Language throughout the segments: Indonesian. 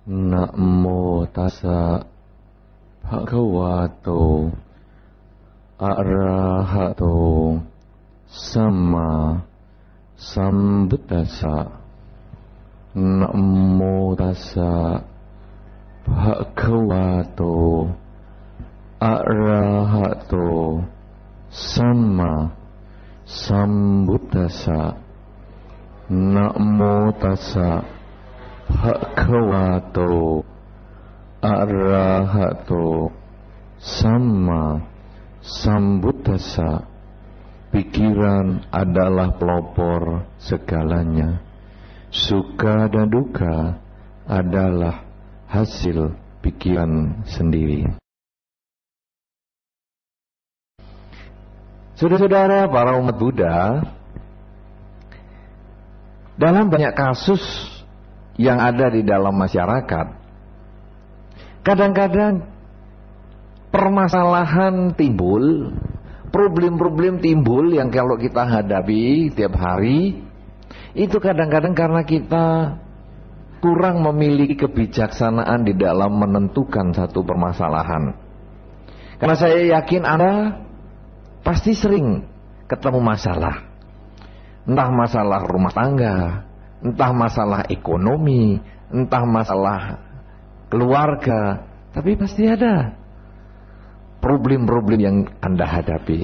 Namo tassa bhagavato arahato sama sambuddhassa. Namo tassa bhagavato arahato sama sambuddhassa. Namo tassa bhagavato arahato sama sambuddhassa. Pikiran adalah pelopor segalanya. Suka dan duka adalah hasil pikiran sendiri. Saudara-saudara para umat Buddha, dalam banyak kasus yang ada di dalam masyarakat, kadang-kadang permasalahan timbul, problem-problem timbul yang kalau kita hadapi tiap hari, itu kadang-kadang karena kita kurang memiliki kebijaksanaan di dalam menentukan satu permasalahan. Karena saya yakin Anda pasti sering ketemu masalah. Entah masalah rumah tangga, entah masalah ekonomi, entah masalah keluarga, tapi pasti ada problem-problem yang Anda hadapi.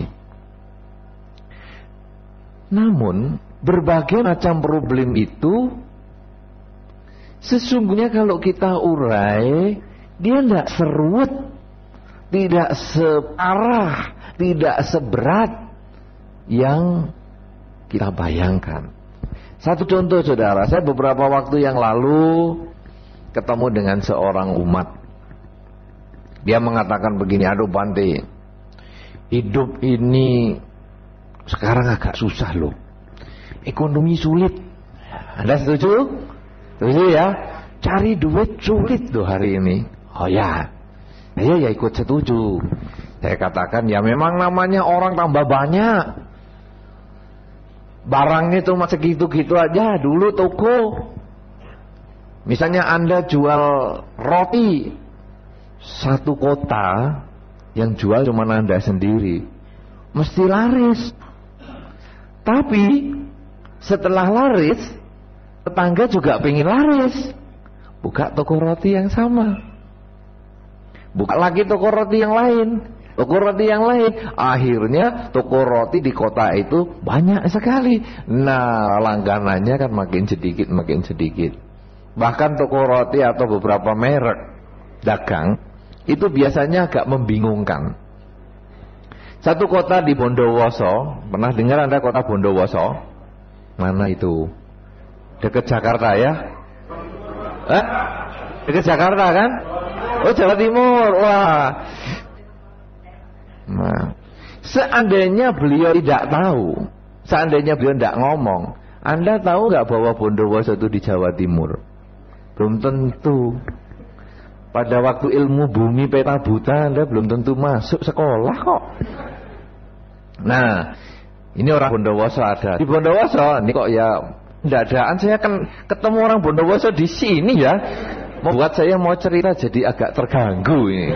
Namun, berbagai macam problem itu sesungguhnya kalau kita urai, dia tidak seruat, tidak separah, tidak seberat yang kita bayangkan. Satu contoh saudara, saya beberapa waktu yang lalu ketemu dengan seorang umat. Dia mengatakan begini, aduh Bante, hidup ini sekarang agak susah loh. Ekonomi sulit. Anda setuju? Setuju ya? Cari duit sulit loh hari ini. Oh ya, saya ya ikut setuju. Saya katakan ya memang namanya orang tambah banyak. Barangnya cuma segitu-gitu aja. Dulu toko, misalnya Anda jual roti, satu kota yang jual cuma Anda sendiri, mesti laris. Tapi setelah laris, tetangga juga pengen laris, buka toko roti yang sama, buka lagi toko roti yang lain, toko roti yang lain. Akhirnya toko roti di kota itu banyak sekali. Nah, langganannya kan makin sedikit, makin sedikit. Bahkan toko roti atau beberapa merek dagang itu biasanya agak membingungkan. Satu kota di Bondowoso, pernah dengar Anda kota Bondowoso? Mana itu? Dekat Jakarta ya? Dekat Jakarta kan? Oh, Jawa Timur. Wah. Nah, seandainya beliau tidak tahu, seandainya beliau tidak ngomong, Anda tahu nggak bahwa Bondowoso itu di Jawa Timur? Belum tentu. Pada waktu ilmu bumi peta buta Anda belum tentu masuk sekolah kok. Nah, ini orang Bondowoso ada. Di Bondowoso, ini kok ya dadaan saya kan ketemu orang Bondowoso di sini ya. Membuat saya mau cerita jadi agak terganggu ini.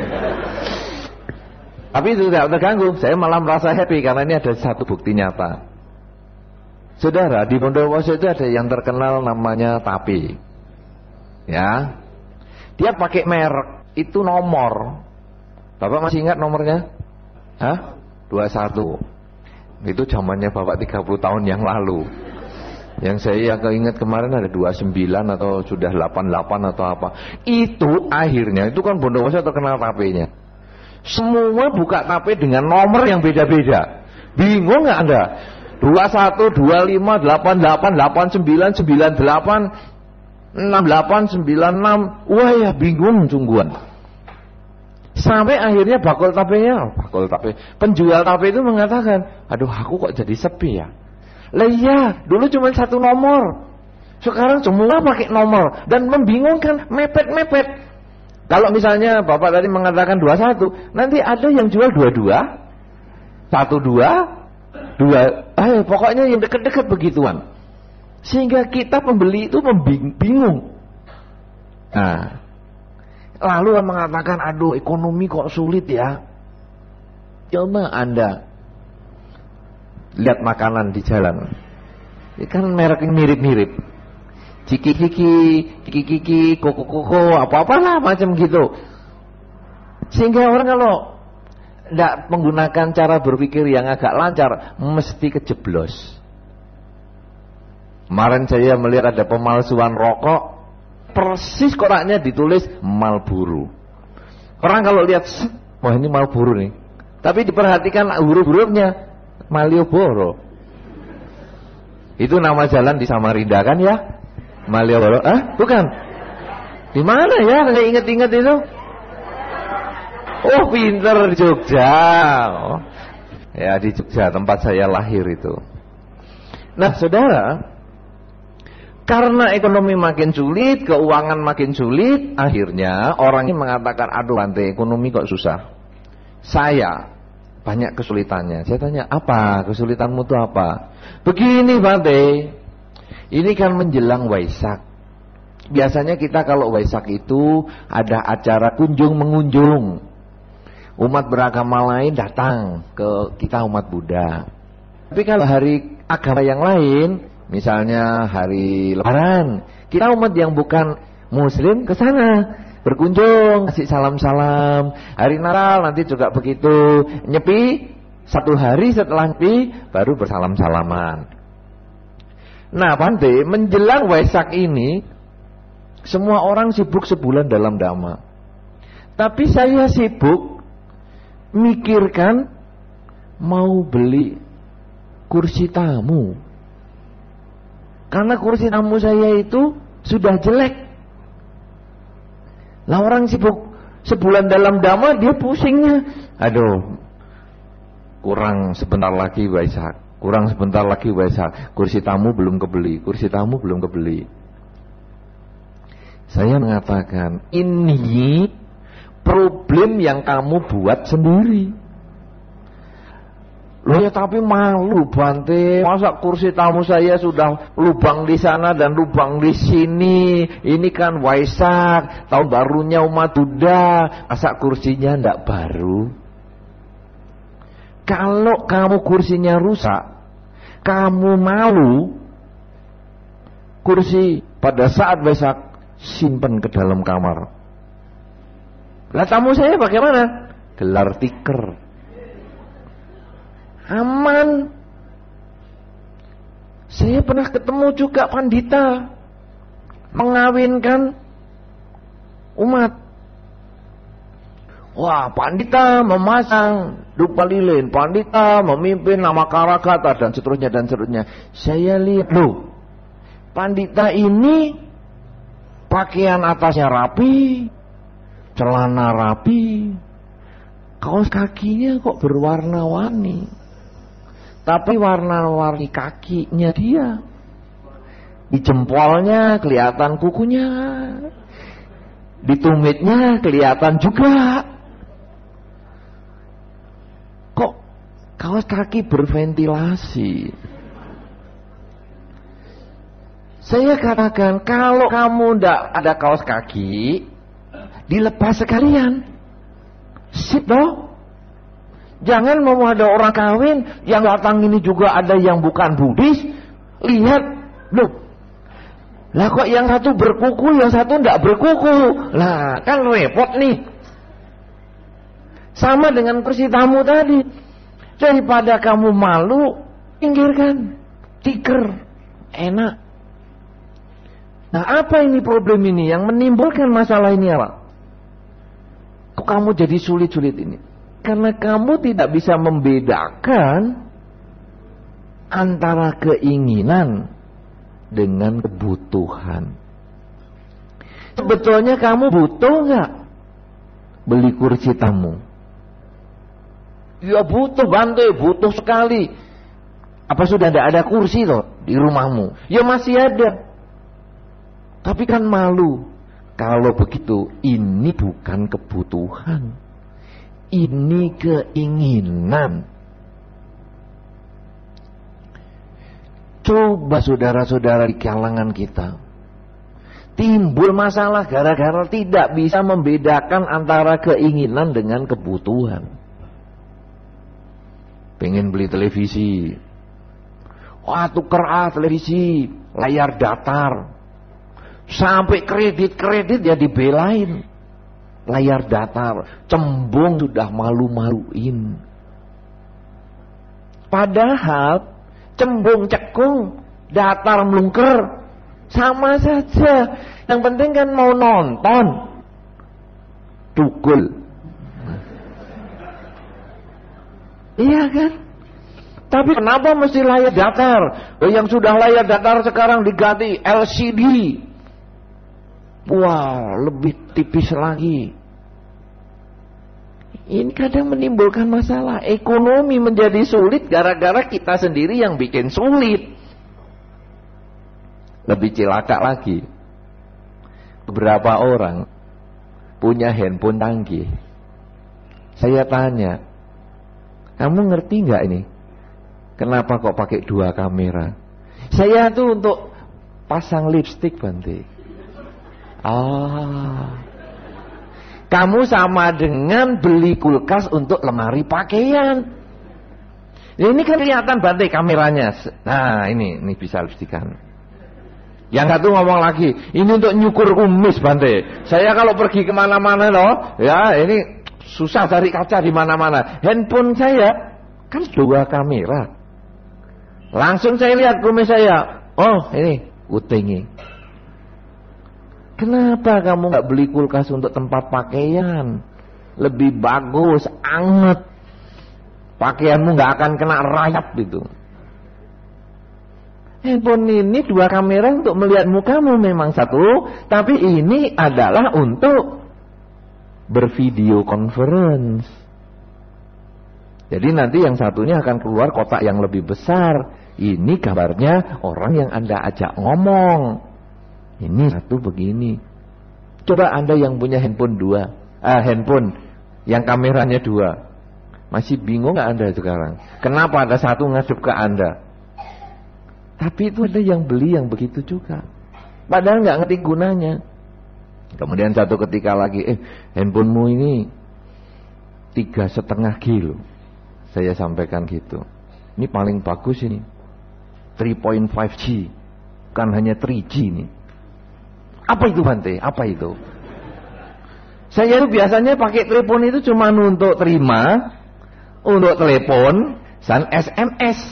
Tapi itu tidak terganggu, saya malah merasa happy karena ini ada satu bukti nyata. Saudara, di Bondowoso itu ada yang terkenal namanya Tape. Ya. Dia pakai merek, itu nomor. Bapak masih ingat nomornya? Hah? 21. Itu zamannya Bapak 30 tahun yang lalu. Yang saya ingat kemarin ada 29 atau sudah 88 atau apa. Itu akhirnya, itu kan Bondowoso terkenal Tape-nya. Semua buka tape dengan nomor yang beda-beda. Bingung nggak Anda? 21, 25, 88, 89, 98, 68, 96. Wah ya bingung sungguhan. Sampai akhirnya penjual tape itu mengatakan, aduh aku kok jadi sepi ya. Lah iya, dulu cuma satu nomor. Sekarang semua pakai nomor dan membingungkan, mepet-mepet. Kalau misalnya Bapak tadi mengatakan 21, nanti ada yang jual 22, 12, 2, pokoknya yang dekat-dekat begituan. Sehingga kita pembeli itu bingung. Nah, Lalu mengatakan, aduh ekonomi kok sulit ya. Coba Anda lihat makanan di jalan. Ini kan merek mirip-mirip. Ciki-ciki, koko-koko, apa-apalah macam gitu. Sehingga orang kalau tidak menggunakan cara berpikir yang agak lancar, mesti kejeblos. Kemarin saya melihat ada pemalsuan rokok, persis koraknya ditulis Marlboro. Orang kalau lihat, wah ini Marlboro nih. Tapi diperhatikan huruf-hurufnya Malioboro. Itu nama jalan di Samarinda kan ya? Malioboro? Bukan. Di mana ya? Saya ingat-ingat itu. Oh, pinter Jogja. Oh. Ya di Jogja tempat saya lahir itu. Nah, saudara, karena ekonomi makin sulit, keuangan makin sulit, akhirnya orang ini mengatakan, aduh Bante, ekonomi kok susah. Saya banyak kesulitannya. Saya tanya, apa kesulitanmu itu apa? Begini Bante, ini kan menjelang Waisak. Biasanya kita kalau Waisak itu ada acara kunjung mengunjung. Umat beragama lain datang ke kita umat Buddha. Tapi kalau hari agama yang lain, misalnya hari Lebaran, kita umat yang bukan Muslim ke sana berkunjung, kasih salam-salam. Hari Natal nanti juga begitu. Nyepi 1 hari setelah nyepi baru bersalam-salaman. Nah, Bante, menjelang Waisak ini semua orang sibuk sebulan dalam dhamma. Tapi saya sibuk mikirkan mau beli kursi tamu. Karena kursi tamu saya itu sudah jelek. Lah orang sibuk sebulan dalam dhamma, dia pusingnya. Aduh, kurang sebentar lagi Waisak. Kurang sebentar lagi Waisak. Kursi tamu belum kebeli. Kursi tamu belum kebeli. Saya mengatakan, ini problem yang kamu buat sendiri. Loh ya tapi malu Bante, masa kursi tamu saya sudah lubang di sana dan lubang di sini. Ini kan Waisak, tahun barunya umat Buddha, masa kursinya ndak baru? Kalau kamu kursinya rusak, kamu malu, kursi pada saat Waisak simpen ke dalam kamar. Lah tamu saya bagaimana? Gelar tikar. Aman. Saya pernah ketemu juga pandita mengawinkan umat. Wah, pandita memasang dupa lilin, pandita memimpin nama Karakata dan seterusnya dan seterusnya. Saya lihat, loh, pandita ini pakaian atasnya rapi, celana rapi, kaos kakinya kok berwarna-warni. Tapi warna-warni kakinya dia, di jempolnya kelihatan kukunya, di tumitnya kelihatan juga. Kok kaos kaki berventilasi? Saya katakan, kalau kamu ndak ada kaos kaki, dilepas sekalian. Sip dong. Jangan mau ada orang kawin yang datang ini juga ada yang bukan Buddhis. Lihat, loh, lah kok yang satu berkuku, yang satu ndak berkuku. Lah kan repot nih. Sama dengan kursi tamu tadi. Daripada kamu malu, pinggirkan, tikar, enak. Nah, apa ini problem ini yang menimbulkan masalah ini apa? Kok kamu jadi sulit-sulit ini? Karena kamu tidak bisa membedakan antara keinginan dengan kebutuhan. Sebetulnya kamu butuh nggak beli kursi tamu? Ya butuh Bante, butuh sekali. Apa sudah tidak ada kursi loh di rumahmu? Ya masih ada. Tapi kan malu. Kalau begitu, ini bukan kebutuhan. Ini keinginan. Coba saudara-saudara di kalangan kita, Timbul masalah gara-gara tidak bisa membedakan antara keinginan dengan kebutuhan. Pengen beli televisi, wah tuker televisi, layar datar. Sampai kredit ya dibelain. Layar datar, cembung sudah malu-maluin. Padahal cembung cekung, datar melungker, sama saja. Yang penting kan mau nonton. Tukul. Iya kan? Tapi kenapa mesti layar datar? Yang sudah layar datar sekarang diganti LCD. Wah, lebih tipis lagi. Ini kadang menimbulkan masalah. Ekonomi menjadi sulit gara-gara kita sendiri yang bikin sulit. Lebih cilaka lagi. Beberapa orang punya handphone canggih. Saya tanya, kamu ngerti nggak ini? Kenapa kok pakai 2 kamera? Saya tuh untuk pasang lipstik, Bante. Kamu sama dengan beli kulkas untuk lemari pakaian. Ini kan kelihatan, Bante, kameranya. Nah, ini bisa lipstikan. Yang satu ngomong lagi, ini untuk nyukur kumis, Bante. Saya kalau pergi kemana-mana loh, ya ini susah cari kaca di mana-mana. Handphone saya kan 2 kamera. Langsung saya lihat kumis saya. Oh, ini utingi. Kenapa kamu nggak beli kulkas untuk tempat pakaian? Lebih bagus, anget. Pakaianmu nggak akan kena rayap gitu. Handphone ini 2 kamera untuk melihat mukamu memang satu, tapi ini adalah untuk bervideo conference. Jadi nanti yang satunya akan keluar kotak yang lebih besar. Ini gambarnya orang yang Anda ajak ngomong. Ini satu begini. Coba Anda yang punya handphone handphone yang kameranya 2. Masih bingung nggak Anda sekarang? Kenapa ada satu ngadep ke Anda? Tapi itu ada yang beli yang begitu juga. Padahal nggak ngerti gunanya. Kemudian satu ketika lagi, handphonemu ini 3,5 kilo. Saya sampaikan gitu. Ini paling bagus ini. 3.5G. Bukan hanya 3G ini. Apa itu, Bante? Apa itu? Saya itu biasanya pakai telepon itu cuma untuk terima, untuk telepon, dan SMS.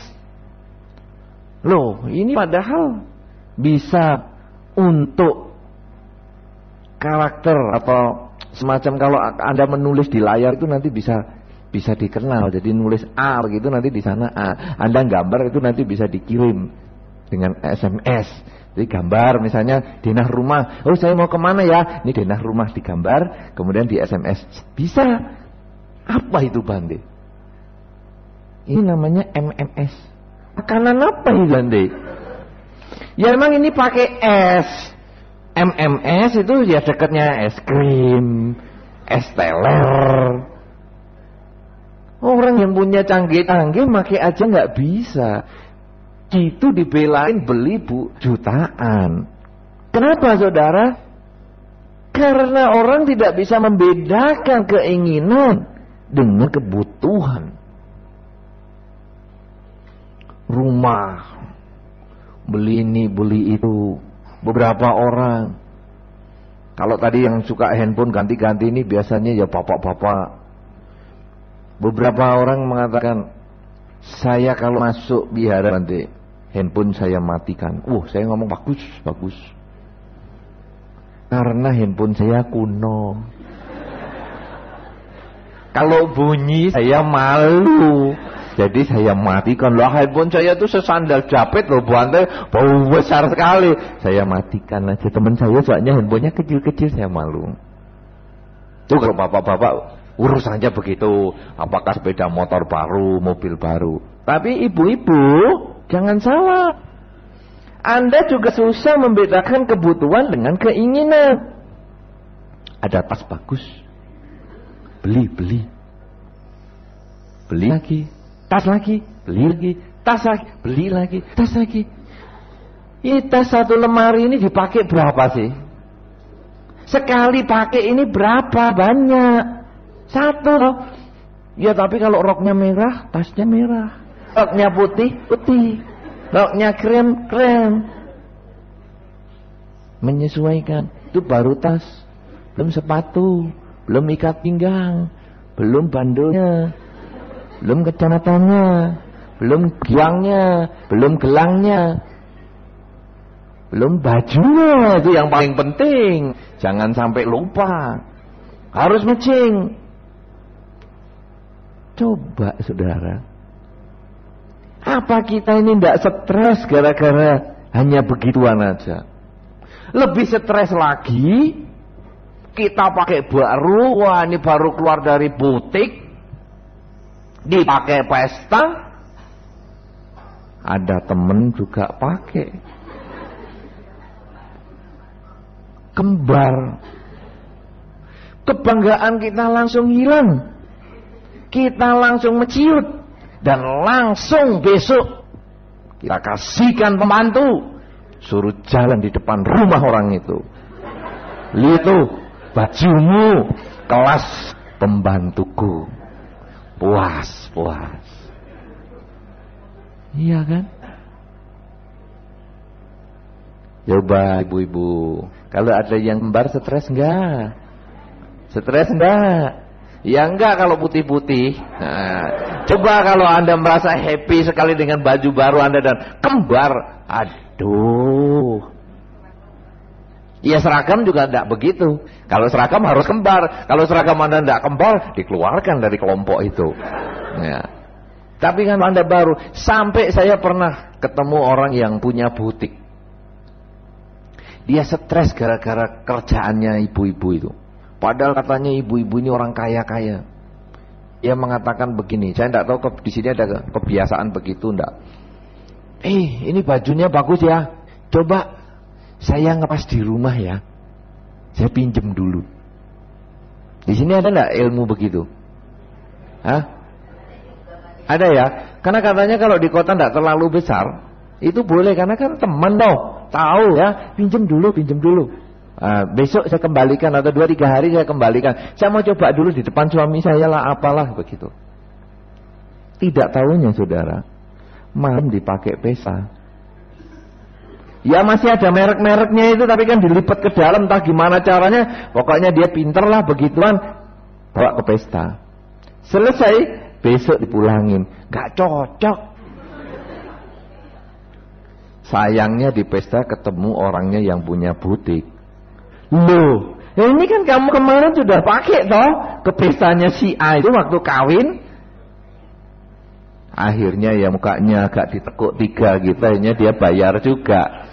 Loh, ini padahal bisa untuk karakter atau semacam kalau Anda menulis di layar itu nanti bisa dikenal. Jadi nulis A gitu nanti di sana A. Anda gambar itu nanti bisa dikirim dengan SMS. Jadi gambar misalnya denah rumah. Oh, saya mau kemana ya? Ini denah rumah digambar, kemudian di SMS. Bisa. Apa itu, Bante? Ini namanya MMS. Makanan apa ini, Bante? Ya memang ini pakai S. MMS itu ya dekatnya es krim, es teler. Orang yang punya canggih-canggih pakai aja nggak bisa. Itu dibelain beli jutaan. Kenapa, saudara? Karena orang tidak bisa membedakan keinginan dengan kebutuhan. Rumah, beli ini, beli itu. Beberapa orang, kalau tadi yang suka handphone ganti-ganti ini biasanya ya bapak-bapak. Beberapa orang mengatakan, saya kalau masuk wihara nanti handphone saya matikan. Saya ngomong bagus. Karena handphone saya kuno. Kalau bunyi saya malu. Jadi saya matikan. Loh, handphone saya itu sesandal japit loh, Bante, bau besar sekali. Saya matikan aja. Teman saya soalnya handphonenya kecil-kecil, saya malu. Tuh kalau bapak-bapak urus saja begitu. Apakah sepeda motor baru, mobil baru. Tapi ibu-ibu, jangan salah. Anda juga susah membedakan kebutuhan dengan keinginan. Ada tas bagus. Beli lagi. Tas lagi, beli lagi. Tas lagi, beli lagi. Tas lagi. Ini tas satu lemari ini dipakai berapa sih? Sekali pakai ini berapa banyak? Satu. Ya tapi kalau roknya merah, tasnya merah. Roknya putih, putih. Roknya krem, krem. Menyesuaikan. Itu baru tas. Belum sepatu. Belum ikat pinggang. Belum bandulnya. Belum kacamatannya. Belum giangnya. Belum gelangnya. Belum bajunya. Itu yang paling penting. Jangan sampai lupa. Harus matching. Coba saudara, apa kita ini tidak stres gara-gara hanya begituan aja? Lebih stres lagi, kita pakai baru, wah ini baru keluar dari butik, dipakai pesta, ada temen juga pakai, kembar, kebanggaan kita langsung hilang. Kita langsung menciut. Dan langsung besok kita kasihkan pembantu. Suruh jalan di depan rumah orang itu. Lihat tuh, bajumu kelas pembantuku. Puas, puas. Iya kan? Coba ibu-ibu, kalau ada yang kembar stres enggak? Stres enggak? Ya enggak kalau putih-putih. Nah, coba kalau Anda merasa happy sekali dengan baju baru Anda dan kembar. Aduh. Ya seragam juga enggak begitu. Kalau seragam harus kembar. Kalau seragam Anda enggak kembar, dikeluarkan dari kelompok itu. Ya. Tapi kan Anda baru. Sampai saya pernah ketemu orang yang punya butik. Dia stres gara-gara kerjaannya ibu-ibu itu. Padahal katanya ibu-ibu ini orang kaya-kaya. Dia mengatakan begini, saya tidak tahu di sini ada kebiasaan begitu enggak. Ini bajunya bagus ya. Coba saya ngepas di rumah ya. Saya pinjem dulu. Di sini ada enggak ilmu begitu? Hah? Ada ya? Karena katanya kalau di kota enggak terlalu besar, itu boleh karena kan teman tahu ya, pinjem dulu. Besok saya kembalikan atau 2-3 hari saya kembalikan. Saya mau coba dulu di depan suami saya lah apalah begitu. Tidak tahunya saudara, malam dipakai pesta. Ya masih ada merek-mereknya itu tapi kan dilipat ke dalam entah gimana caranya. Pokoknya dia pinter lah begituan, bawa ke pesta. Selesai, besok dipulangin. Gak cocok. Sayangnya di pesta ketemu orangnya yang punya butik. Loh, ini kan kamu kemarin sudah pakai toh ke pestanya si A itu waktu kawin. Akhirnya ya mukanya agak ditekuk 3 gitu, akhirnya dia bayar juga.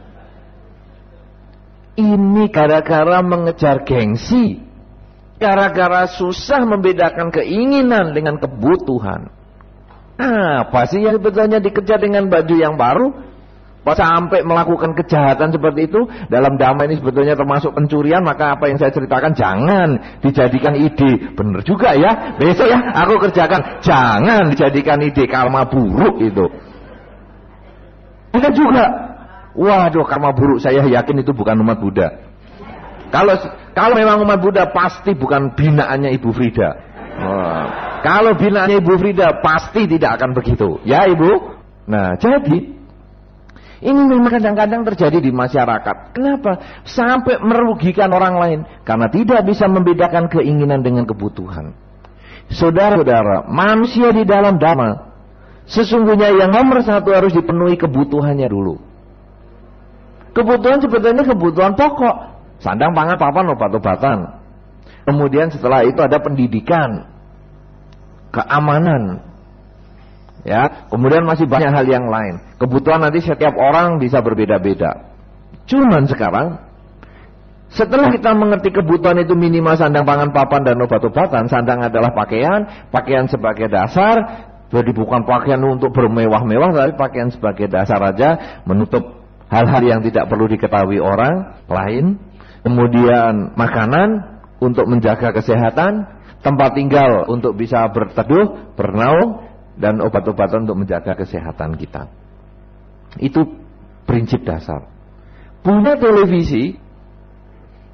Ini gara-gara mengejar gengsi, gara-gara susah membedakan keinginan dengan kebutuhan. Apa sih yang sebetulnya dikejar dengan baju yang baru? Sampai melakukan kejahatan seperti itu. Dalam damai ini sebetulnya termasuk pencurian. Maka apa yang saya ceritakan jangan dijadikan ide. Bener juga ya, besok ya aku kerjakan. Jangan dijadikan ide karma buruk itu. Ada juga, waduh karma buruk, saya yakin itu bukan umat Buddha. Kalau memang umat Buddha pasti bukan binaannya Ibu Frida. Kalau binaannya Ibu Frida pasti tidak akan begitu. Ya Ibu. Nah jadi ini memang kadang-kadang terjadi di masyarakat. Kenapa? Sampai merugikan orang lain. Karena tidak bisa membedakan keinginan dengan kebutuhan. Saudara-saudara, manusia di dalam dhamma, sesungguhnya yang nomor 1 harus dipenuhi kebutuhannya dulu. Kebutuhan sebetulnya kebutuhan pokok. Sandang, pangan, papan, obat-obatan. Kemudian setelah itu ada pendidikan, keamanan. Ya, kemudian masih banyak hal yang lain. Kebutuhan nanti setiap orang bisa berbeda-beda. Cuman sekarang, setelah kita mengerti kebutuhan itu minimal sandang, pangan, papan, dan obat-obatan. Sandang adalah pakaian, pakaian sebagai dasar. Jadi bukan pakaian untuk bermewah-mewah, tapi pakaian sebagai dasar aja, menutup hal-hal yang tidak perlu diketahui orang lain. Kemudian makanan untuk menjaga kesehatan, tempat tinggal untuk bisa berteduh, bernaung, dan obat-obatan untuk menjaga kesehatan kita. Itu prinsip dasar. Punya televisi,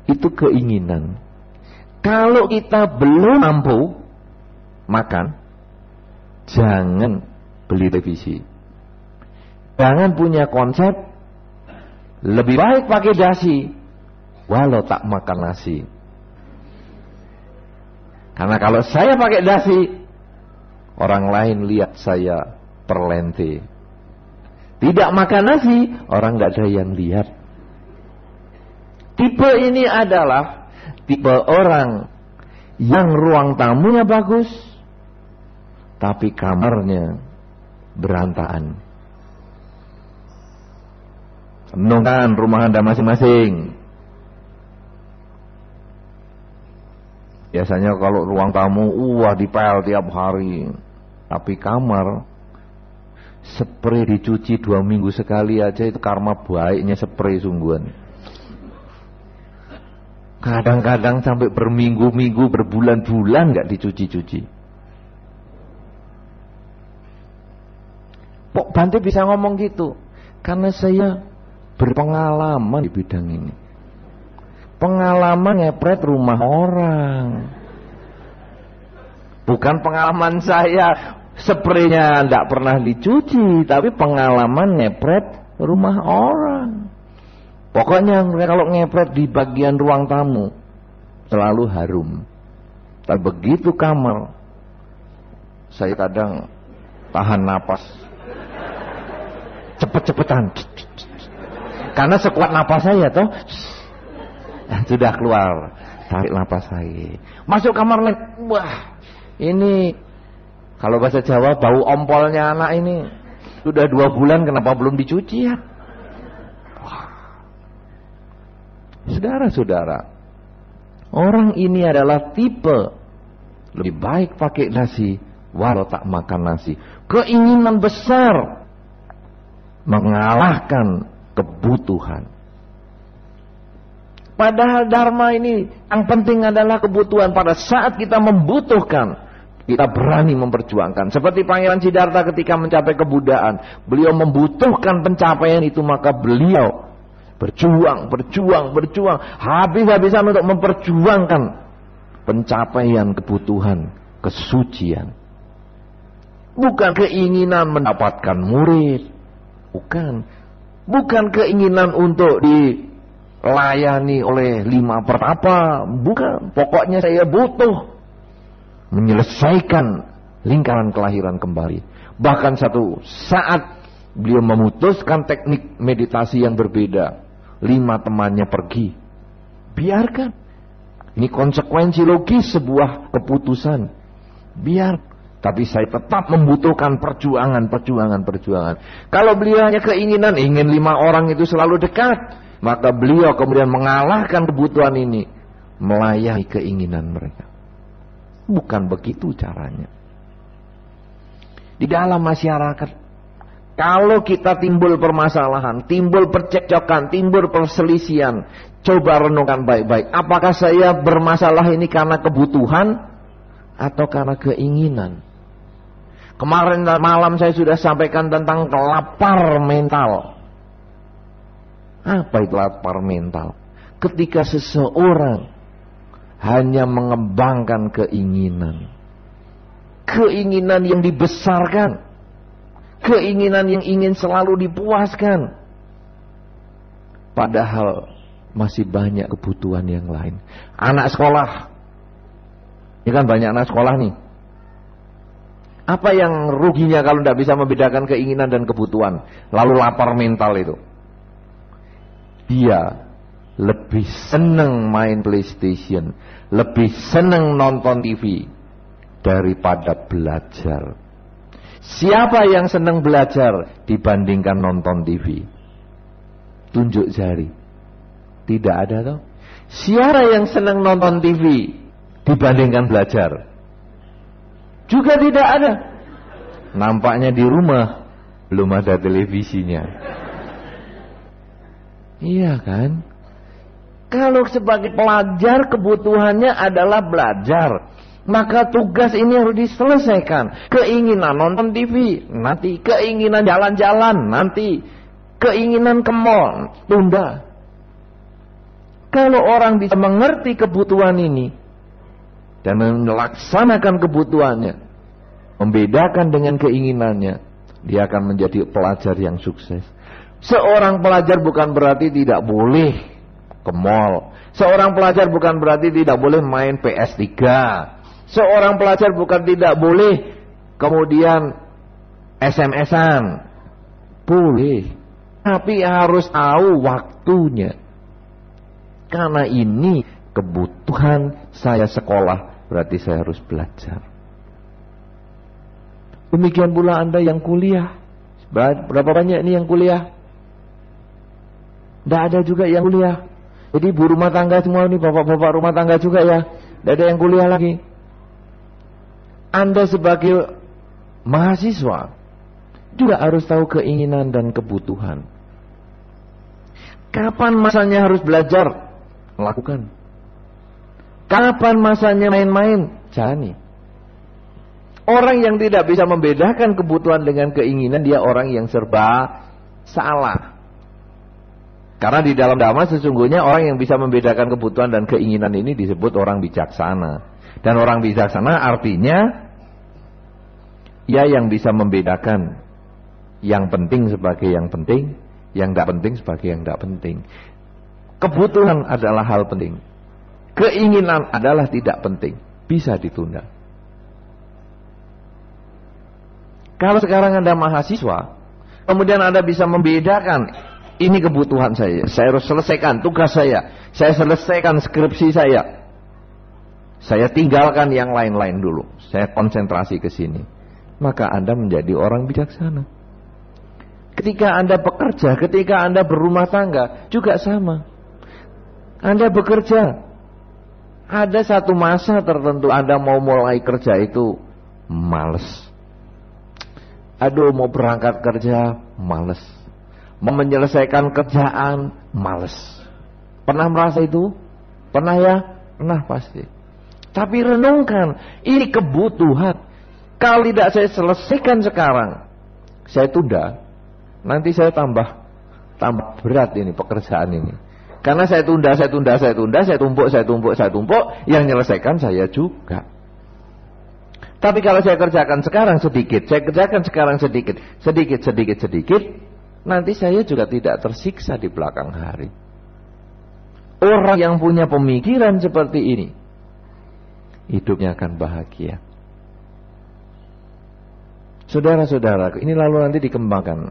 Itu keinginan. Kalau kita belum mampu makan, jangan beli televisi. Jangan punya konsep lebih baik pakai dasi walau tak makan nasi. Karena kalau saya pakai dasi, orang lain lihat saya perlente. Tidak makan nasi, orang nggak ada yang lihat. Tipe ini adalah tipe orang yang ruang tamunya bagus, tapi kamarnya berantakan. Renungkan rumah Anda masing-masing. Biasanya kalau ruang tamu, dipel tiap hari. Tapi kamar, spray dicuci 2 minggu sekali aja, itu karma baiknya spray sungguhan. Kadang-kadang sampai berminggu-minggu, berbulan-bulan gak dicuci-cuci. Kok Bante bisa ngomong gitu? Karena saya berpengalaman di bidang ini. Pengalaman ngepret rumah orang. Bukan pengalaman saya spraynya tidak pernah dicuci, tapi pengalaman ngepret rumah orang. Pokoknya kalau ngepret di bagian ruang tamu selalu harum. Tapi begitu kamar, saya kadang tahan napas, cepet-cepetan, karena sekuat napas saya toh. Sudah keluar, tarik napas saya, masuk kamar lain. Wah, ini kalau bahasa Jawa bau ompolnya anak ini. Sudah 2 bulan kenapa belum dicuci ya? Saudara-saudara, orang ini adalah tipe lebih baik pakai nasi walau tak makan nasi. Keinginan besar mengalahkan kebutuhan. Padahal dharma ini yang penting adalah kebutuhan. Pada saat kita membutuhkan, kita berani memperjuangkan. Seperti Pangeran Siddhartha ketika mencapai kebudaan, beliau membutuhkan pencapaian itu, maka beliau berjuang, habis-habisan untuk memperjuangkan pencapaian kebutuhan kesucian. Bukan keinginan mendapatkan murid, bukan keinginan untuk dilayani oleh 5 pertapa, bukan. Pokoknya saya butuh menyelesaikan lingkaran kelahiran kembali. Bahkan satu saat beliau memutuskan teknik meditasi yang berbeda. 5 temannya pergi. Biarkan. Ini konsekuensi logis sebuah keputusan. Biar. Tapi saya tetap membutuhkan perjuangan. Kalau beliau hanya keinginan, ingin 5 orang itu selalu dekat, maka beliau kemudian mengalahkan kebutuhan ini, melayani keinginan mereka. Bukan begitu caranya. Di dalam masyarakat, kalau kita timbul permasalahan, timbul percekcokan, timbul perselisihan, coba renungkan baik-baik. Apakah saya bermasalah ini karena kebutuhan atau karena keinginan? Kemarin malam saya sudah sampaikan tentang lapar mental. Apa itu lapar mental? Ketika seseorang hanya mengembangkan keinginan. Keinginan yang dibesarkan. Keinginan yang ingin selalu dipuaskan. Padahal masih banyak kebutuhan yang lain. Anak sekolah. Ini kan banyak anak sekolah nih. Apa yang ruginya kalau tidak bisa membedakan keinginan dan kebutuhan? Lalu lapar mental itu. Dia lebih senang main PlayStation, lebih senang nonton TV daripada belajar. Siapa yang senang belajar dibandingkan nonton TV? Tunjuk jari. Tidak ada toh. Siapa yang senang nonton TV dibandingkan belajar? Juga tidak ada. Nampaknya di rumah belum ada televisinya. Iya kan? Kalau sebagai pelajar kebutuhannya adalah belajar, maka tugas ini harus diselesaikan. Keinginan nonton TV, nanti. Keinginan jalan-jalan, nanti. Keinginan ke mall, tunda. Kalau orang bisa mengerti kebutuhan ini dan melaksanakan kebutuhannya, membedakan dengan keinginannya, dia akan menjadi pelajar yang sukses. Seorang pelajar bukan berarti tidak boleh ke mall. Seorang pelajar bukan berarti tidak boleh main PS3. Seorang pelajar bukan tidak boleh kemudian SMS-an. Boleh. Tapi harus tahu waktunya. Karena ini kebutuhan saya sekolah, berarti saya harus belajar. Demikian pula Anda yang kuliah. Berapa banyak ini yang kuliah? Tidak ada juga yang kuliah. Jadi ibu rumah tangga semua ini, bapak-bapak rumah tangga juga ya. Tidak ada yang kuliah lagi. Anda sebagai mahasiswa juga harus tahu keinginan dan kebutuhan. Kapan masanya harus belajar? Lakukan. Kapan masanya main-main? Jalani. Orang yang tidak bisa membedakan kebutuhan dengan keinginan, dia orang yang serba salah. Karena di dalam dhamma sesungguhnya orang yang bisa membedakan kebutuhan dan keinginan ini disebut orang bijaksana. Dan orang bijaksana artinya ia yang bisa membedakan yang penting sebagai yang penting, yang tidak penting sebagai yang tidak penting. Kebutuhan adalah hal penting. Keinginan adalah tidak penting. Bisa ditunda. Kalau sekarang Anda mahasiswa, kemudian Anda bisa membedakan, ini kebutuhan saya harus selesaikan tugas saya selesaikan skripsi saya tinggalkan yang lain-lain dulu, saya konsentrasi ke sini. Maka Anda menjadi orang bijaksana. Ketika Anda bekerja, ketika Anda berumah tangga, juga sama. Anda bekerja, ada satu masa tertentu Anda mau mulai kerja itu males. Aduh, mau berangkat kerja males. Mau menyelesaikan kerjaan males. Pernah merasa itu? Pernah ya? Pernah pasti. Tapi renungkan, ini kebutuhan. Kalau tidak saya selesaikan sekarang, saya tunda, nanti saya tambah berat ini pekerjaan ini. Karena saya tunda, saya tumpuk, yang menyelesaikan saya juga. Tapi kalau saya kerjakan sekarang sedikit, sedikit, nanti saya juga tidak tersiksa di belakang hari. Orang yang punya pemikiran seperti ini, hidupnya akan bahagia. Saudara-saudara, ini lalu nanti dikembangkan.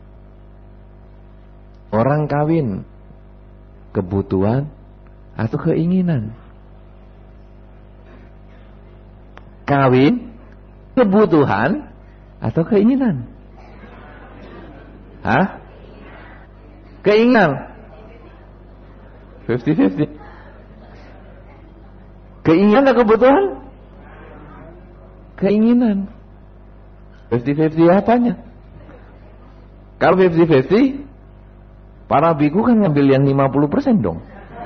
Orang kawin, kebutuhan atau keinginan? Kawin, kebutuhan atau keinginan? Hah? Keinginan? 50-50. Keinginan atau kebutuhan? Keinginan. 50-50 apanya? Kalau 50-50, para biku kan ngambil yang 50% dong.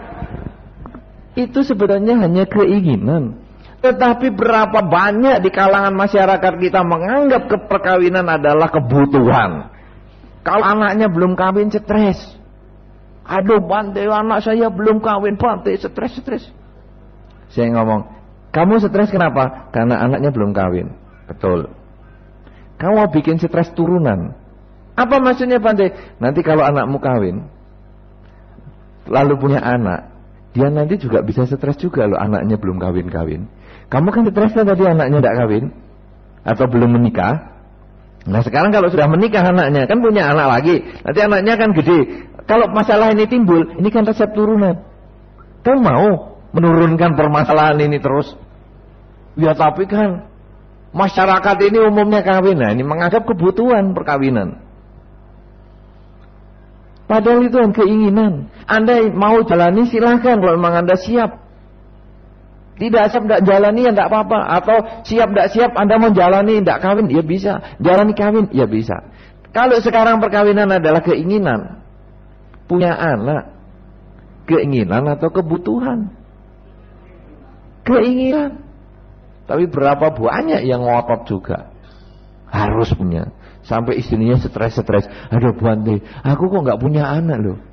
Itu sebenarnya hanya keinginan. Tetapi berapa banyak di kalangan masyarakat kita menganggap perkawinan adalah kebutuhan. Kalau anaknya belum kawin stres. Aduh Bante, anak saya belum kawin, Bante stres. Saya ngomong, kamu stres kenapa? Karena anaknya belum kawin. Betul. Kamu bikin stres turunan. Apa maksudnya Bante? Nanti kalau anakmu kawin, lalu punya anak, dia nanti juga bisa stres juga loh, anaknya belum kawin-kawin. Kamu kan stres kan tadi anaknya tidak kawin atau belum menikah. Nah sekarang kalau sudah menikah anaknya, kan punya anak lagi, nanti anaknya kan gede. Kalau masalah ini timbul, ini kan resep turunan. Kamu mau menurunkan permasalahan ini terus? Ya tapi kan masyarakat ini umumnya kawin. Nah ini menganggap kebutuhan perkawinan. Padahal itu kan keinginan. Anda mau jalani silahkan kalau memang Anda siap. Tidak siap tidak jalani ya tidak apa-apa. Atau siap tidak siap Anda mau jalani tidak kawin ya bisa. Jalani kawin ya bisa. Kalau sekarang perkawinan adalah keinginan, punya anak, keinginan atau kebutuhan? Keinginan. Tapi berapa banyak yang ngotot juga harus punya. Sampai istrinya stres. Aduh Bante, aku kok gak punya anak loh.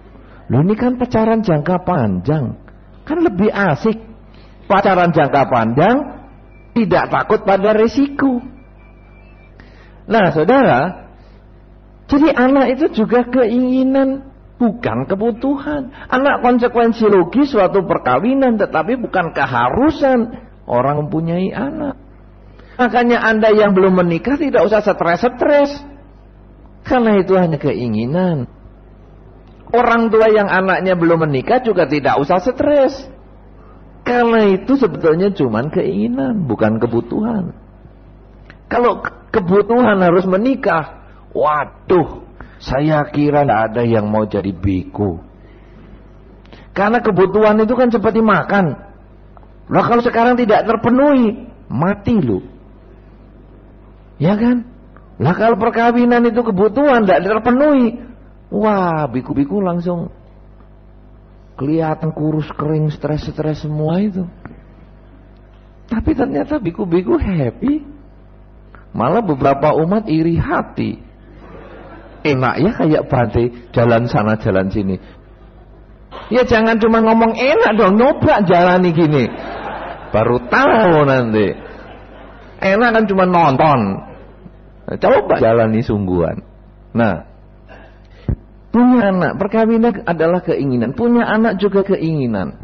Loh ini kan pacaran jangka panjang, kan lebih asik. Pacaran jangka panjang, tidak takut pada resiko. Nah saudara, jadi anak itu juga keinginan, bukan kebutuhan. Anak konsekuensi logis suatu perkawinan, tetapi bukan keharusan orang mempunyai anak. Makanya Anda yang belum menikah tidak usah stres-stres, karena itu hanya keinginan. Orang tua yang anaknya belum menikah juga tidak usah stres, karena itu sebetulnya cuma keinginan, bukan kebutuhan. Kalau kebutuhan harus menikah, waduh, saya kira tidak ada yang mau jadi beko. Karena kebutuhan itu kan seperti makan. Nah kalau sekarang tidak terpenuhi, mati loh. Ya kan? Nah kalau perkawinan itu kebutuhan tidak terpenuhi, wah, biku-biku langsung kelihatan kurus, kering, stres-stres semua itu. Tapi ternyata biku-biku happy. Malah beberapa umat iri hati. Enak ya kayak bante, jalan sana jalan sini. Ya jangan cuma ngomong enak dong, nyoba jalani gini, baru tahu nanti. Enak kan cuma nonton, coba jalani sungguhan. Nah, punya anak, perkawinan adalah keinginan. Punya anak juga keinginan.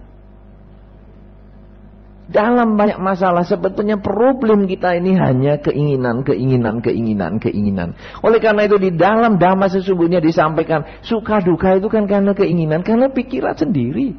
Dalam banyak masalah sebetulnya problem kita ini hanya keinginan. Oleh karena itu di dalam dhamma sesungguhnya disampaikan suka duka itu kan karena keinginan, karena pikiran sendiri.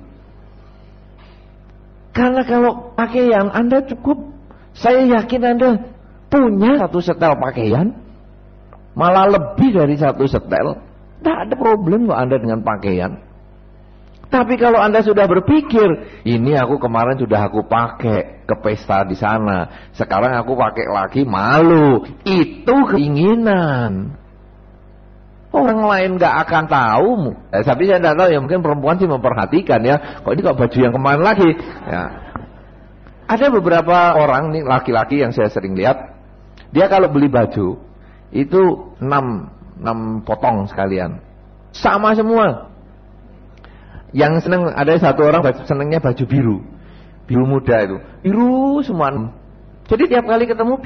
Karena kalau pakaian Anda cukup, saya yakin Anda punya 1 setel pakaian, malah lebih dari 1 setel. Tidak ada problem kok Anda dengan pakaian. Tapi kalau Anda sudah berpikir, ini aku kemarin sudah aku pakai ke pesta di sana, sekarang aku pakai lagi, malu. Itu keinginan. Orang lain nggak akan tahu. Tapi saya tidak tahu ya, mungkin perempuan sih memperhatikan ya. Kok ini kok baju yang kemarin lagi? Ya. Ada beberapa orang nih laki-laki yang saya sering lihat, dia kalau beli baju itu 6 potong sekalian, sama semua. Yang seneng, ada satu orang senengnya baju biru muda itu, biru semua. Jadi tiap kali ketemu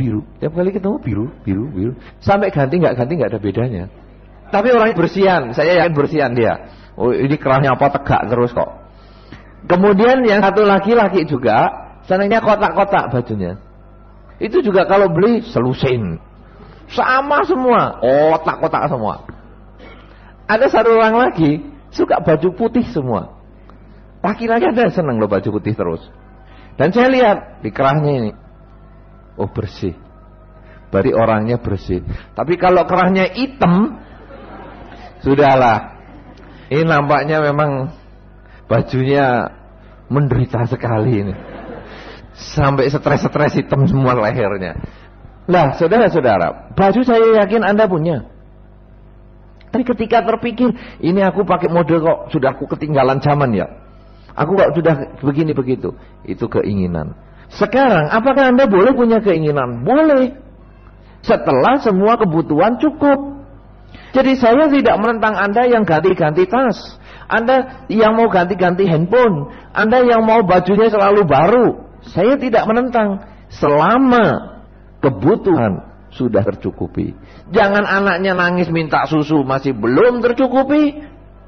biru, sampai ganti nggak ada bedanya. Tapi orangnya bersihan, saya yakin bersihan dia. Oh ini kerahnya apa, tegak terus kok. Kemudian yang satu laki-laki juga senengnya kotak-kotak bajunya. Itu juga kalau beli selusin, sama semua, kotak-kotak semua. Ada satu orang lagi suka baju putih semua. Laki-laki ada seneng loh baju putih terus. Dan saya lihat di kerahnya ini, oh bersih, berarti orangnya bersih. Tapi kalau kerahnya hitam, sudahlah, ini nampaknya memang bajunya menderita sekali ini, sampai stres hitam semua lehernya. Nah saudara-saudara, baju saya yakin Anda punya. Tapi ketika terpikir, ini aku pakai model kok sudah aku ketinggalan zaman ya, aku kok sudah begini begitu, itu keinginan. Sekarang apakah Anda boleh punya keinginan? Boleh, setelah semua kebutuhan cukup. Jadi saya tidak menentang Anda yang ganti-ganti tas, Anda yang mau ganti-ganti handphone, Anda yang mau bajunya selalu baru, saya tidak menentang, selama kebutuhan sudah tercukupi. Jangan anaknya nangis minta susu masih belum tercukupi,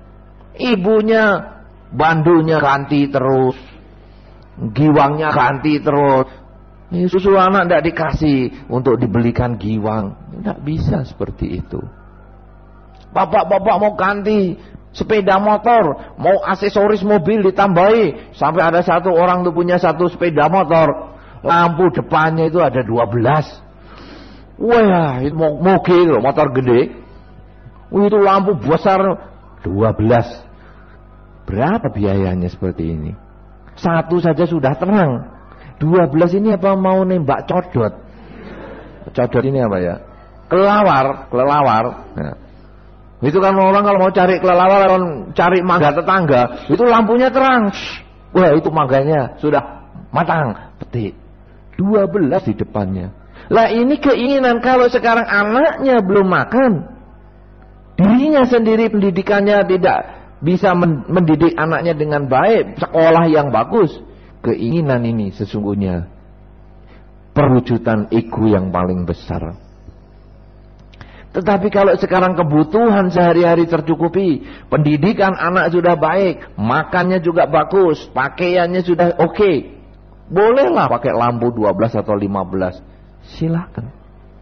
ibunya bandunya ganti terus, giwangnya ganti terus. Ini susu anak tidak dikasih untuk dibelikan giwang, tidak bisa seperti itu. Bapak-bapak mau ganti sepeda motor, mau aksesoris mobil ditambahi, sampai ada satu orang tuh punya 1 sepeda motor, lampu depannya itu ada 12. Wah, itu moge loh, motor gede. Itu lampu besar 12. Berapa biayanya seperti ini? 1 saja sudah terang. 12 ini apa mau nembak codot? Codot ini apa ya? Kelelawar. Nah. Itu kan orang kalau mau cari kelelawar, cari mangga tetangga, itu lampunya terang. Wah, itu mangganya sudah matang, petik. 12 di depannya. Lah ini keinginan. Kalau sekarang anaknya belum makan, dirinya sendiri pendidikannya tidak bisa mendidik anaknya dengan baik, sekolah yang bagus. Keinginan ini sesungguhnya perwujudan ego yang paling besar. Tetapi kalau sekarang kebutuhan sehari-hari tercukupi, pendidikan anak sudah baik, makannya juga bagus, pakaiannya sudah oke, bolehlah pakai lampu 12 atau 15, silakan.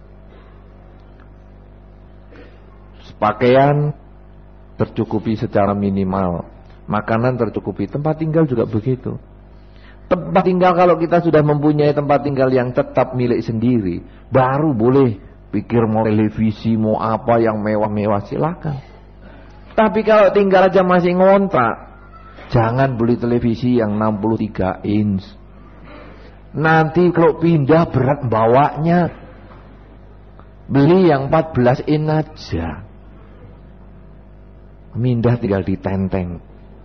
Pakaian tercukupi secara minimal, makanan tercukupi, tempat tinggal juga begitu. Tempat tinggal, kalau kita sudah mempunyai tempat tinggal yang tetap milik sendiri, baru boleh pikir mau televisi, mau apa yang mewah-mewah, silakan. Tapi kalau tinggal aja masih ngontrak, jangan beli televisi yang 63 inch. Nanti kalau pindah berat bawanya, beli yang 14 inch aja. Mindah tinggal ditenteng.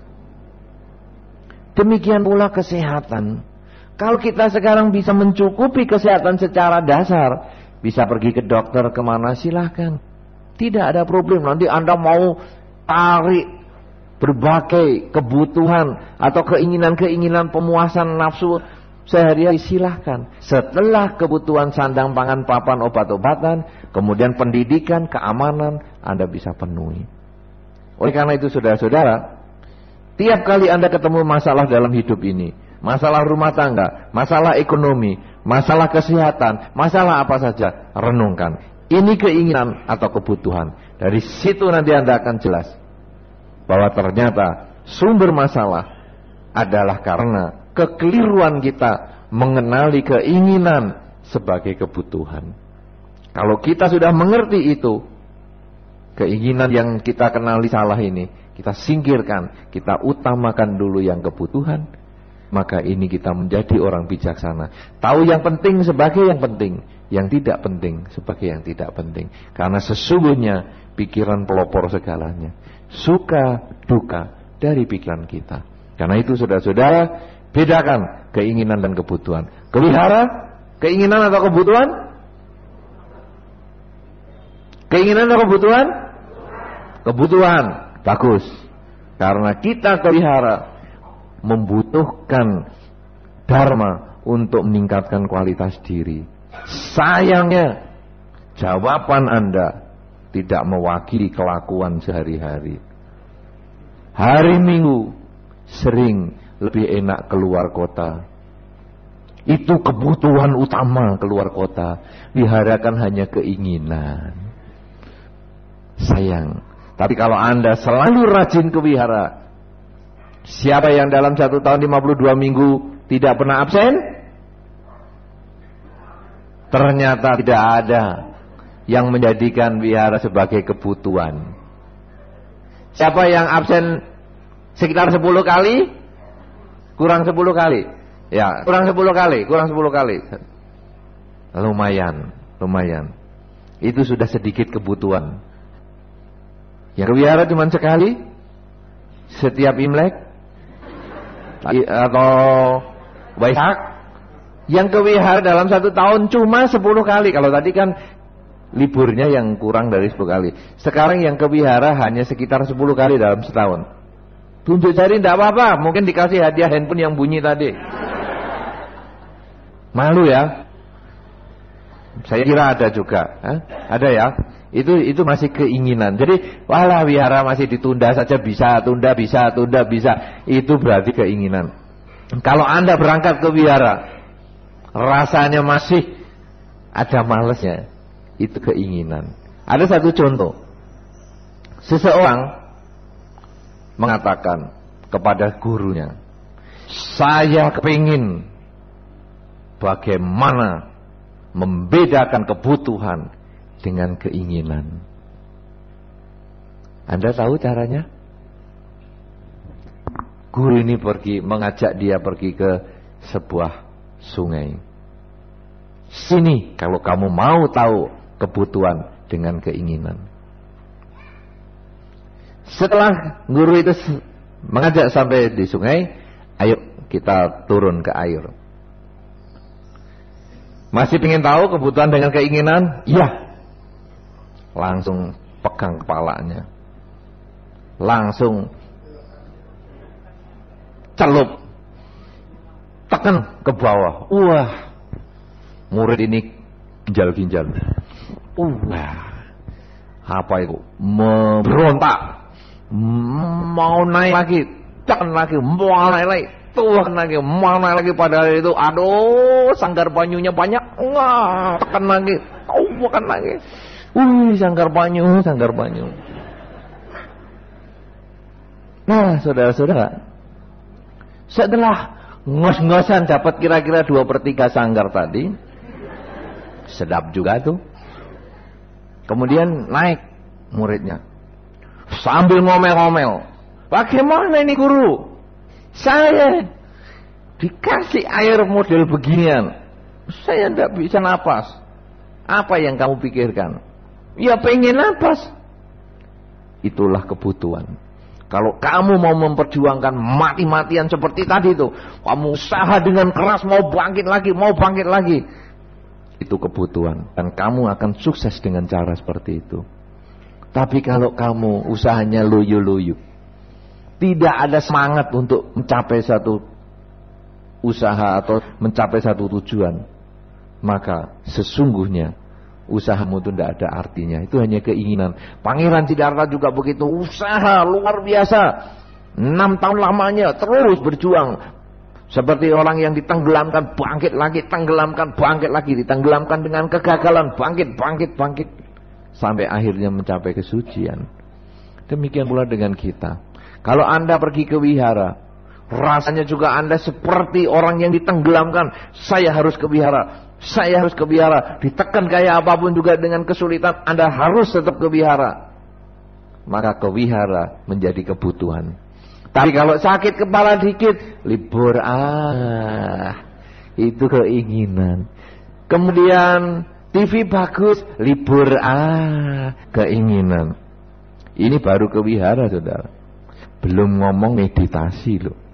Demikian pula kesehatan. Kalau kita sekarang bisa mencukupi kesehatan secara dasar, bisa pergi ke dokter kemana silahkan, tidak ada problem. Nanti Anda mau tarik berbagai kebutuhan atau keinginan-keinginan pemuasan nafsu sehari-hari, silahkan. Setelah kebutuhan sandang pangan papan obat-obatan, kemudian pendidikan, keamanan, Anda bisa penuhi. Oleh karena itu saudara-saudara, tiap kali Anda ketemu masalah dalam hidup ini, masalah rumah tangga, masalah ekonomi, masalah kesehatan, masalah apa saja, renungkan. Ini keinginan atau kebutuhan. Dari situ nanti Anda akan jelas bahwa ternyata sumber masalah adalah karena kekeliruan kita mengenali keinginan sebagai kebutuhan. Kalau kita sudah mengerti itu, keinginan yang kita kenali salah ini, kita singkirkan, kita utamakan dulu yang kebutuhan, maka ini kita menjadi orang bijaksana. Tahu yang penting sebagai yang penting, yang tidak penting sebagai yang tidak penting. Karena sesungguhnya pikiran pelopor segalanya. Suka duka dari pikiran kita. Karena itu saudara-saudara, bedakan keinginan dan kebutuhan. Pelihara keinginan atau kebutuhan? Keinginan atau kebutuhan? Kebutuhan. Bagus. Karena kita pelihara membutuhkan dharma untuk meningkatkan kualitas diri. Sayangnya jawaban Anda tidak mewakili kelakuan sehari-hari. Hari Minggu sering lebih enak keluar kota. Itu kebutuhan utama keluar kota. Wiharakan hanya keinginan. Sayang. Tapi kalau Anda selalu rajin ke wihara, siapa yang dalam 1 tahun 52 minggu tidak pernah absen? Ternyata tidak ada yang menjadikan wihara sebagai kebutuhan. Siapa yang absen sekitar 10 kali? Kurang 10 kali. Ya, kurang 10 kali. Lumayan. Itu sudah sedikit kebutuhan. Yang ke wihara cuma sekali, setiap Imlek atau Waisak. Yang ke wihara dalam 1 tahun cuma 10 kali. Kalau tadi kan liburnya yang kurang dari 10 kali. Sekarang yang ke wihara hanya sekitar 10 kali dalam setahun. Tunjuk jari tidak apa-apa, mungkin dikasih hadiah handphone yang bunyi tadi. Malu ya? Saya kira ada juga. Ada ya? Itu masih keinginan. Jadi walah wihara masih ditunda saja bisa, tunda bisa. Itu berarti keinginan. Kalau Anda berangkat ke wihara, rasanya masih ada malesnya, itu keinginan. Ada satu contoh. Seseorang mengatakan kepada gurunya, saya kepingin bagaimana membedakan kebutuhan dengan keinginan. Anda tahu caranya? Guru ini mengajak dia pergi ke sebuah sungai. Sini kalau kamu mau tahu kebutuhan dengan keinginan. Setelah guru itu mengajak sampai di sungai, ayo kita turun ke air. Masih ingin tahu kebutuhan dengan keinginan? Iya. Langsung pegang kepalanya. Langsung celup, tekan ke bawah. Wah, murid ini ginjal-ginjal. Wah, apa itu? Memberontak, mau naik lagi, tekan lagi, mau naik lagi, tuhan lagi, mau naik lagi. Padahal itu, aduh, sanggar banyunya banyak. Wah, tekan lagi, tekan lagi. Sanggar banyu, sanggar banyu. Nah, saudara-saudara, setelah ngos-ngosan dapat kira-kira 2/3 sanggar tadi, sedap juga tuh. Kemudian naik muridnya, sambil ngomel-ngomel, bagaimana ini guru? Saya dikasih air model beginian, saya tidak bisa napas. Apa yang kamu pikirkan? Ya pengen napas. Itulah kebutuhan. Kalau kamu mau memperjuangkan mati-matian seperti tadi itu, kamu usaha dengan keras mau bangkit lagi, itu kebutuhan. Dan kamu akan sukses dengan cara seperti itu. Tapi kalau kamu usahanya loyo-loyo, tidak ada semangat untuk mencapai satu usaha atau mencapai satu tujuan, maka sesungguhnya usahamu itu tidak ada artinya. Itu hanya keinginan. Pangeran Siddhartha juga begitu, usaha luar biasa, 6 tahun lamanya terus berjuang. Seperti orang yang ditenggelamkan, bangkit lagi, tenggelamkan, bangkit lagi, ditenggelamkan dengan kegagalan, bangkit, sampai akhirnya mencapai kesucian. Demikian pula dengan kita. Kalau Anda pergi ke wihara, rasanya juga Anda seperti orang yang ditenggelamkan. Saya harus ke wihara, ditekan kayak apapun juga dengan kesulitan, Anda harus tetap ke wihara. Maka ke wihara menjadi kebutuhan. Tapi kalau sakit kepala dikit, libur, itu keinginan. Kemudian TV bagus, libur, keinginan. Ini baru ke wihara, saudara. Belum ngomong meditasi loh.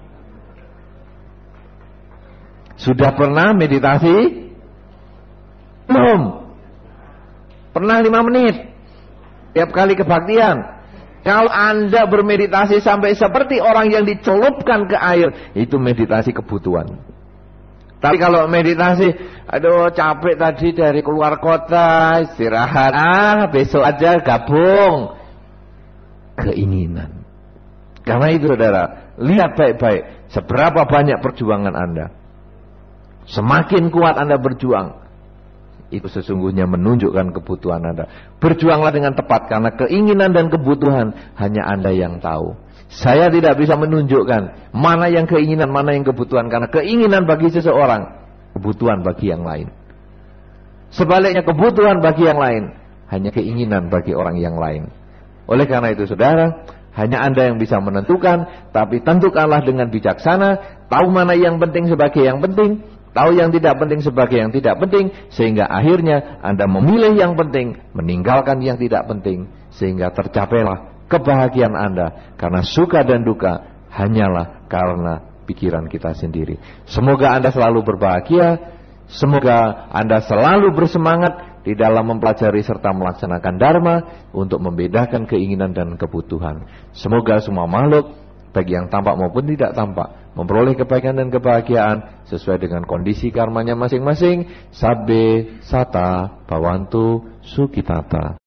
Sudah pernah meditasi? Belum. Pernah 5 menit tiap kali kebaktian. Kalau Anda bermeditasi sampai seperti orang yang dicelupkan ke air, itu meditasi kebutuhan. Tapi kalau meditasi, aduh capek tadi dari keluar kota, istirahat, besok aja gabung, keinginan. Karena itu saudara, lihat baik-baik seberapa banyak perjuangan Anda. Semakin kuat Anda berjuang, itu sesungguhnya menunjukkan kebutuhan Anda. Berjuanglah dengan tepat, karena keinginan dan kebutuhan hanya Anda yang tahu. Saya tidak bisa menunjukkan mana yang keinginan, mana yang kebutuhan, karena keinginan bagi seseorang, kebutuhan bagi yang lain. Sebaliknya kebutuhan bagi yang lain, hanya keinginan bagi orang yang lain. Oleh karena itu saudara, hanya Anda yang bisa menentukan, tapi tentukanlah dengan bijaksana, tahu mana yang penting sebagai yang penting, tahu yang tidak penting sebagai yang tidak penting, sehingga akhirnya Anda memilih yang penting, meninggalkan yang tidak penting, sehingga tercapailah kebahagiaan Anda. Karena suka dan duka hanyalah karena pikiran kita sendiri. Semoga Anda selalu berbahagia, semoga Anda selalu bersemangat di dalam mempelajari serta melaksanakan dharma untuk membedakan keinginan dan kebutuhan. Semoga semua makhluk, baik yang tampak maupun tidak tampak, memperoleh kebaikan dan kebahagiaan sesuai dengan kondisi karmanya masing-masing. Sabbe sata bhavantu sukhitata.